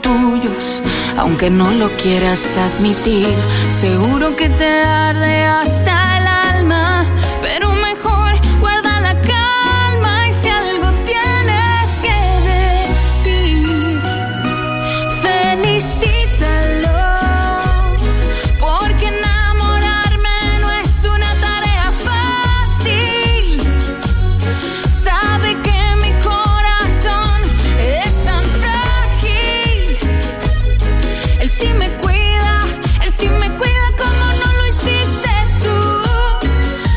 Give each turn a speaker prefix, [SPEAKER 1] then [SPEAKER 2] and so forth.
[SPEAKER 1] tuyos, aunque no lo quieras admitir. Seguro que te arde hasta